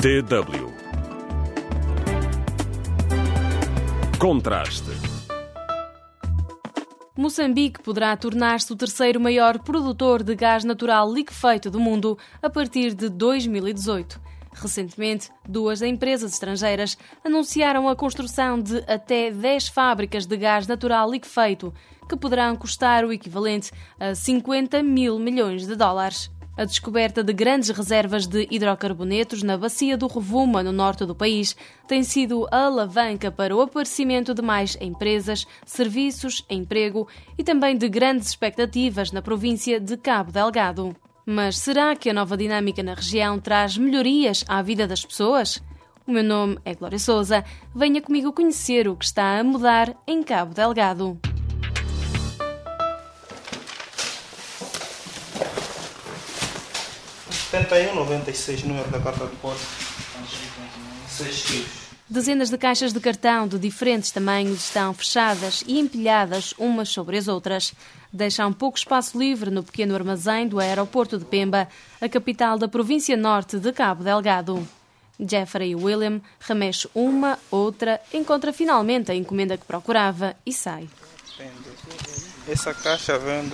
DW Contraste. Moçambique poderá tornar-se o terceiro maior produtor de gás natural liquefeito do mundo a partir de 2018. Recentemente, 2 empresas estrangeiras anunciaram a construção de até 10 fábricas de gás natural liquefeito, que poderão custar o equivalente a 50 mil milhões de dólares. A descoberta de grandes reservas de hidrocarbonetos na bacia do Rovuma, no norte do país, tem sido a alavanca para o aparecimento de mais empresas, serviços, emprego e também de grandes expectativas na província de Cabo Delgado. Mas será que a nova dinâmica na região traz melhorias à vida das pessoas? O meu nome é Glória Sousa. Venha comigo conhecer o que está a mudar em Cabo Delgado. 7196, número da carta de depósito, 6 quilos. Dezenas de caixas de cartão de diferentes tamanhos estão fechadas e empilhadas umas sobre as outras. Deixam pouco espaço livre no pequeno armazém do aeroporto de Pemba, a capital da província norte de Cabo Delgado. Jeffrey William remexe uma, outra, encontra finalmente a encomenda que procurava e sai. Essa caixa vem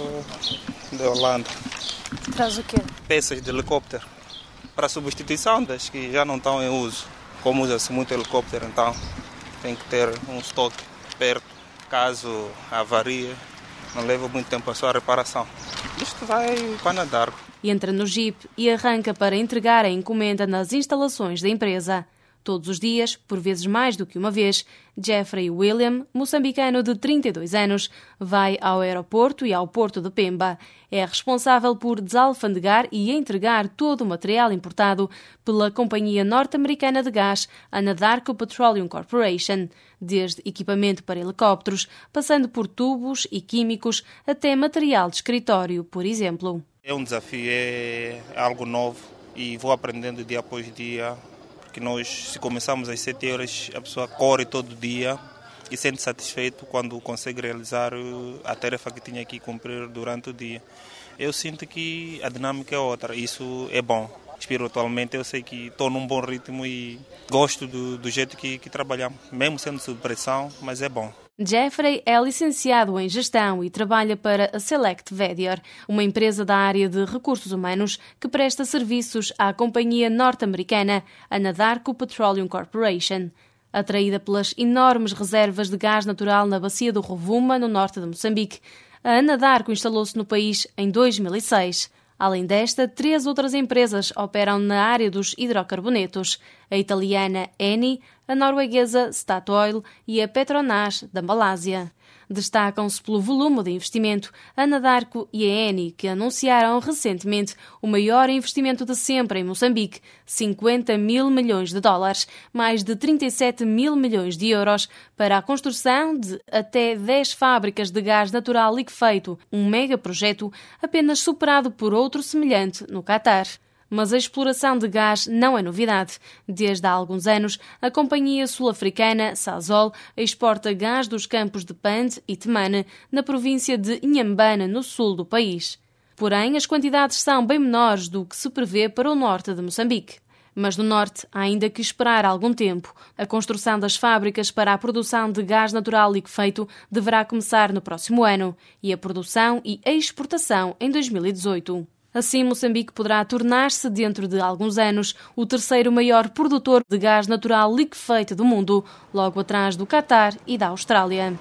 da Holanda. Traz o quê? Peças de helicóptero para substituição das que já não estão em uso. Como usa-se muito helicóptero, então tem que ter um estoque perto, caso avarie, não leva muito tempo a sua reparação. Isto vai para nadar. Entra no Jeep e arranca para entregar a encomenda nas instalações da empresa. Todos os dias, por vezes mais do que uma vez, Jeffrey William, moçambicano de 32 anos, vai ao aeroporto e ao porto de Pemba. É responsável por desalfandegar e entregar todo o material importado pela companhia norte-americana de gás Anadarko Petroleum Corporation, desde equipamento para helicópteros, passando por tubos e químicos, até material de escritório, por exemplo. É um desafio, é algo novo e vou aprendendo dia após dia. Que nós, se começamos às 7 horas, a pessoa corre todo dia e sente satisfeito quando consegue realizar a tarefa que tinha que cumprir durante o dia. Eu sinto que a dinâmica é outra, isso é bom. Espiritualmente eu sei que estou num bom ritmo e gosto do jeito que trabalhamos, mesmo sendo sob pressão, mas é bom. Jeffrey é licenciado em Gestão e trabalha para a Select Vedior, uma empresa da área de recursos humanos que presta serviços à companhia norte-americana Anadarko Petroleum Corporation. Atraída pelas enormes reservas de gás natural na bacia do Rovuma, no norte de Moçambique, a Anadarko instalou-se no país em 2006. Além desta, 3 outras empresas operam na área dos hidrocarbonetos: a italiana Eni, a norueguesa Statoil e a Petronas, da Malásia. Destacam-se pelo volume de investimento a Anadarko e a Eni, que anunciaram recentemente o maior investimento de sempre em Moçambique, 50 mil milhões de dólares, mais de 37 mil milhões de euros, para a construção de até 10 fábricas de gás natural liquefeito, um megaprojeto apenas superado por outro semelhante no Catar. Mas a exploração de gás não é novidade. Desde há alguns anos, a companhia sul-africana Sasol exporta gás dos campos de Pande e Temane, na província de Inhambane, no sul do país. Porém, as quantidades são bem menores do que se prevê para o norte de Moçambique. Mas no norte há ainda que esperar algum tempo. A construção das fábricas para a produção de gás natural liquefeito deverá começar no próximo ano e a produção e a exportação em 2018. Assim, Moçambique poderá tornar-se, dentro de alguns anos, o terceiro maior produtor de gás natural liquefeito do mundo, logo atrás do Catar e da Austrália.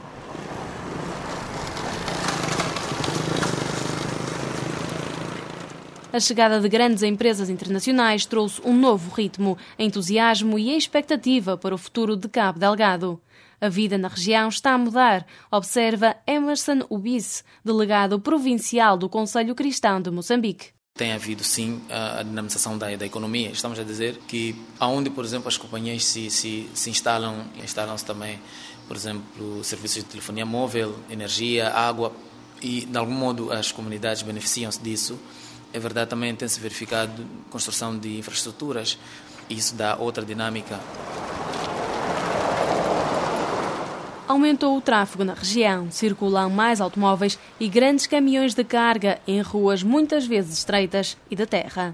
A chegada de grandes empresas internacionais trouxe um novo ritmo, entusiasmo e expectativa para o futuro de Cabo Delgado. A vida na região está a mudar, observa Emerson Ubisse, delegado provincial do Conselho Cristão de Moçambique. Tem havido, sim, a dinamização da economia. Estamos a dizer que aonde, por exemplo, as companhias se instalam, instalam-se também, por exemplo, serviços de telefonia móvel, energia, água, e, de algum modo, as comunidades beneficiam-se disso. É verdade, também tem-se verificado construção de infraestruturas, e isso dá outra dinâmica. Aumentou o tráfego na região, circulam mais automóveis e grandes caminhões de carga em ruas muitas vezes estreitas e de terra.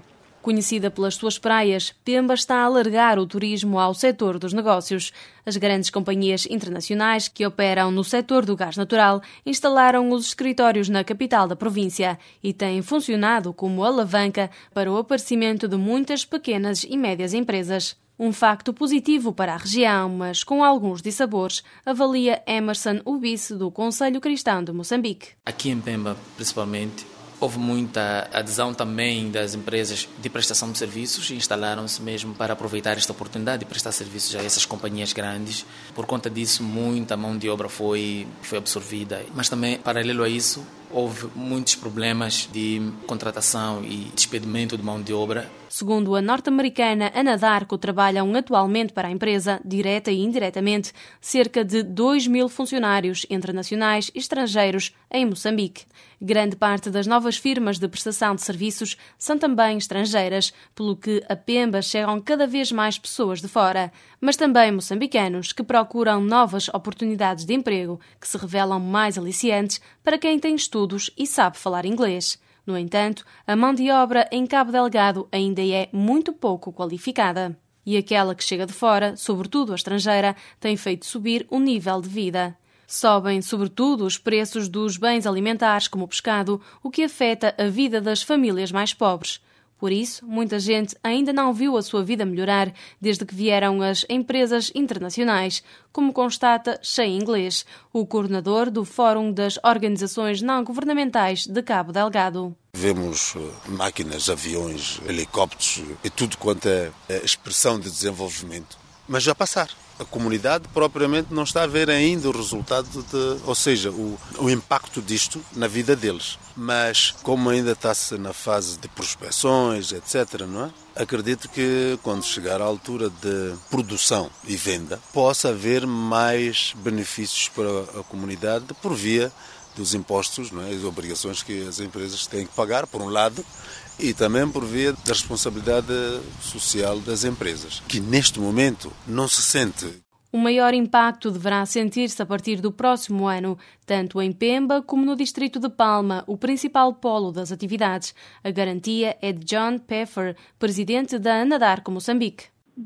Conhecida pelas suas praias, Pemba está a alargar o turismo ao setor dos negócios. As grandes companhias internacionais que operam no setor do gás natural instalaram os escritórios na capital da província e têm funcionado como alavanca para o aparecimento de muitas pequenas e médias empresas. Um facto positivo para a região, mas com alguns dissabores, avalia Emerson Ubice, do Conselho Cristão de Moçambique. Aqui em Pemba, principalmente, houve muita adesão também das empresas de prestação de serviços e instalaram-se mesmo para aproveitar esta oportunidade de prestar serviços a essas companhias grandes. Por conta disso, muita mão de obra foi absorvida. Mas também, paralelo a isso, houve muitos problemas de contratação e despedimento de mão de obra. Segundo a norte-americana Anadarko, trabalham atualmente para a empresa, direta e indiretamente, cerca de 2.000 funcionários, entre nacionais e estrangeiros, em Moçambique. Grande parte das novas firmas de prestação de serviços são também estrangeiras, pelo que a Pemba chegam cada vez mais pessoas de fora, mas também moçambicanos que procuram novas oportunidades de emprego, que se revelam mais aliciantes para quem tem estudos e sabe falar inglês. No entanto, a mão de obra em Cabo Delgado ainda é muito pouco qualificada. E aquela que chega de fora, sobretudo a estrangeira, tem feito subir o nível de vida. Sobem, sobretudo, os preços dos bens alimentares, como o pescado, o que afeta a vida das famílias mais pobres. Por isso, muita gente ainda não viu a sua vida melhorar desde que vieram as empresas internacionais, como constata Shea Inglês, o coordenador do Fórum das Organizações Não-Governamentais de Cabo Delgado. Vemos máquinas, aviões, helicópteros e tudo quanto é expressão de desenvolvimento, mas já passaram. A comunidade propriamente não está a ver ainda o resultado, ou seja, o impacto disto na vida deles. Mas como ainda está-se na fase de prospecções, etc., não é? Acredito que quando chegar à altura de produção e venda, possa haver mais benefícios para a comunidade por via dos impostos, não é? As obrigações que as empresas têm que pagar, por um lado, e também por via da responsabilidade social das empresas, que neste momento não se sente. O maior impacto deverá sentir-se a partir do próximo ano, tanto em Pemba como no distrito de Palma, o principal polo das atividades. A garantia é de John Peffer, presidente da Anadarko Moçambique.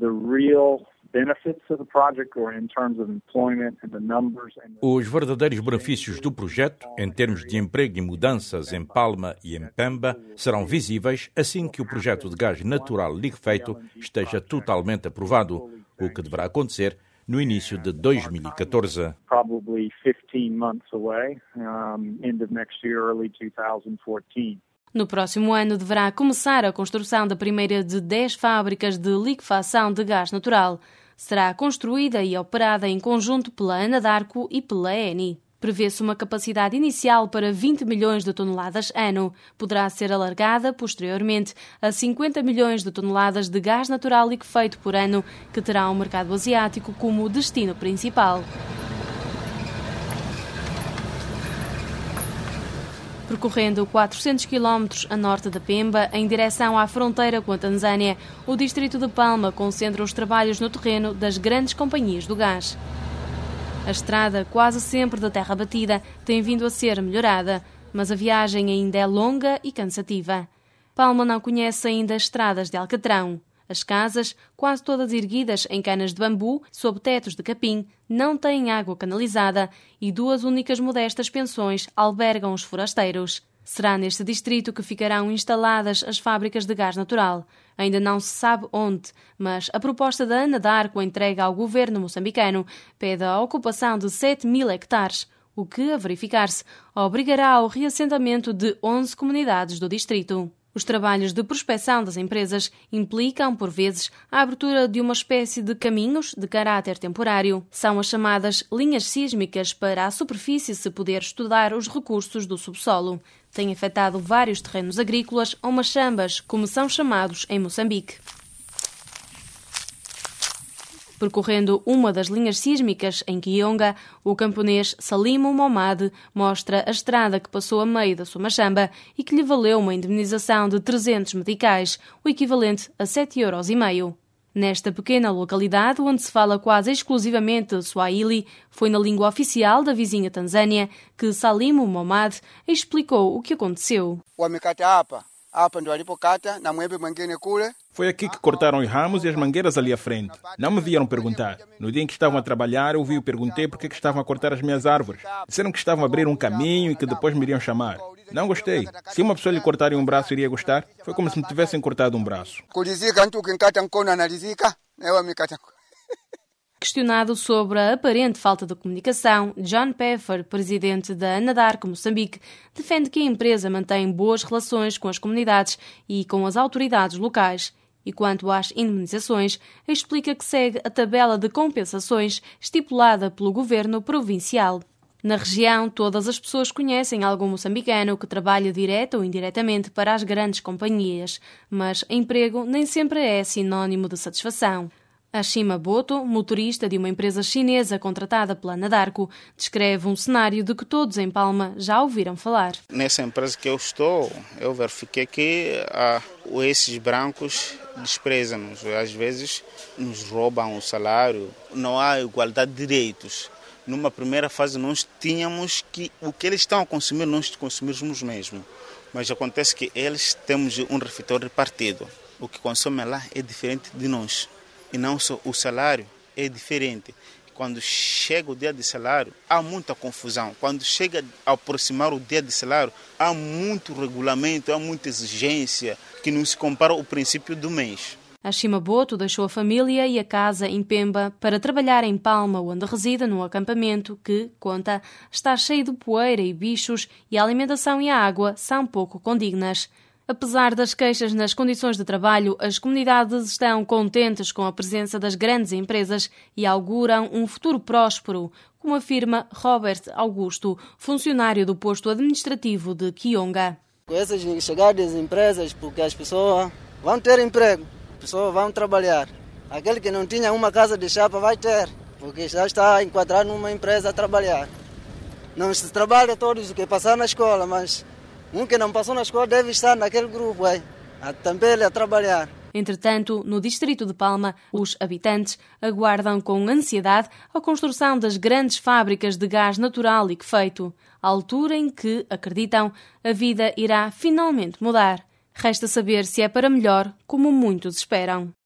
Os verdadeiros benefícios do projeto, em termos de emprego e mudanças em Palma e em Pemba, serão visíveis assim que o projeto de gás natural liquefeito esteja totalmente aprovado, o que deverá acontecer no início de 2014. No próximo ano deverá começar a construção da primeira de 10 fábricas de liquefação de gás natural. Será construída e operada em conjunto pela Anadarko e pela Eni. Prevê-se uma capacidade inicial para 20 milhões de toneladas ano. Poderá ser alargada posteriormente a 50 milhões de toneladas de gás natural liquefeito por ano, que terá o mercado asiático como destino principal. Percorrendo 400 km a norte de Pemba, em direção à fronteira com a Tanzânia, o distrito de Palma concentra os trabalhos no terreno das grandes companhias do gás. A estrada, quase sempre de terra batida, tem vindo a ser melhorada, mas a viagem ainda é longa e cansativa. Palma não conhece ainda as estradas de alcatrão. As casas, quase todas erguidas em canas de bambu, sob tetos de capim, não têm água canalizada e 2 únicas modestas pensões albergam os forasteiros. Será neste distrito que ficarão instaladas as fábricas de gás natural. Ainda não se sabe onde, mas a proposta da Anadarko entregue ao governo moçambicano pede a ocupação de 7.000 hectares, o que, a verificar-se, obrigará ao reassentamento de 11 comunidades do distrito. Os trabalhos de prospecção das empresas implicam, por vezes, a abertura de uma espécie de caminhos de caráter temporário. São as chamadas linhas sísmicas para a superfície se poder estudar os recursos do subsolo. Tem afetado vários terrenos agrícolas ou machambas, como são chamados em Moçambique. Percorrendo uma das linhas sísmicas em Kionga, o camponês Salimo Momad mostra a estrada que passou a meio da sua machamba e que lhe valeu uma indemnização de 300 meticais, o equivalente a 7,5 €. Nesta pequena localidade, onde se fala quase exclusivamente Swahili, foi na língua oficial da vizinha Tanzânia que Salimo Momad explicou o que aconteceu. Foi aqui que cortaram os ramos e as mangueiras ali à frente. Não me vieram perguntar. No dia em que estavam a trabalhar, eu vi e perguntei por que estavam a cortar as minhas árvores. Disseram que estavam a abrir um caminho e que depois me iriam chamar. Não gostei. Se uma pessoa lhe cortarem um braço, iria gostar? Foi como se me tivessem cortado um braço. Questionado sobre a aparente falta de comunicação, John Pfeffer, presidente da Anadarko Moçambique, defende que a empresa mantém boas relações com as comunidades e com as autoridades locais. E quanto às indemnizações, explica que segue a tabela de compensações estipulada pelo governo provincial. Na região, todas as pessoas conhecem algum moçambicano que trabalha direta ou indiretamente para as grandes companhias, mas emprego nem sempre é sinónimo de satisfação. Ashima Boto, motorista de uma empresa chinesa contratada pela Anadarko, descreve um cenário de que todos em Palma já ouviram falar. Nessa empresa que eu estou, eu verifiquei que esses brancos desprezam-nos. Às vezes nos roubam o salário, não há igualdade de direitos. Numa primeira fase nós tínhamos que o que eles estão a consumir, nós consumimos mesmo. Mas acontece que eles temos um refeitório repartido. O que consomem lá é diferente de nós. E não só o salário é diferente. Quando chega o dia de salário, há muita confusão. Quando chega a aproximar o dia de salário, há muito regulamento, há muita exigência que não se compara ao princípio do mês. Ashima Boto deixou a família e a casa em Pemba para trabalhar em Palma, onde reside num acampamento que, conta, está cheio de poeira e bichos e a alimentação e a água são pouco condignas. Apesar das queixas nas condições de trabalho, as comunidades estão contentes com a presença das grandes empresas e auguram um futuro próspero, como afirma Robert Augusto, funcionário do posto administrativo de Kionga. Com essas chegadas das empresas, porque as pessoas vão ter emprego, as pessoas vão trabalhar. Aquele que não tinha uma casa de chapa vai ter, porque já está enquadrado numa empresa a trabalhar. Não se trabalha todos os que passaram na escola, mas um que não passou na escola deve estar naquele grupo, também a trabalhar. Entretanto, no distrito de Palma, os habitantes aguardam com ansiedade a construção das grandes fábricas de gás natural liquefeito, à altura em que, acreditam, a vida irá finalmente mudar. Resta saber se é para melhor, como muitos esperam.